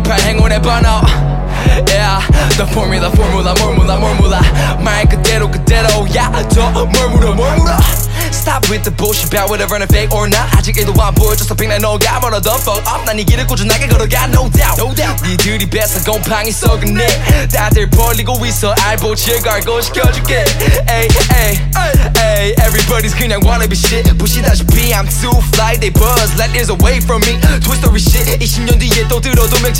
18 행운의 번호 Yeah, the formula 말 그대로 야, 더 뭘 물어 Stop with the bullshit about whether running fake or not 아직에도 안 보여줘서 빙난 너가 멀어 the fuck up 난 이 길을 꾸준하게 걸어가 no doubt 니들이 뺏어 곰팡이 썩은 내 다들 벌리고 있어 알보칠 갈고 시켜줄게 Ay, ay, ay Everybody's 그냥 wannabe shit 보시다시피 I'm too fly they buzz light years away from me Twist story shit 20년 뒤에 또 들어도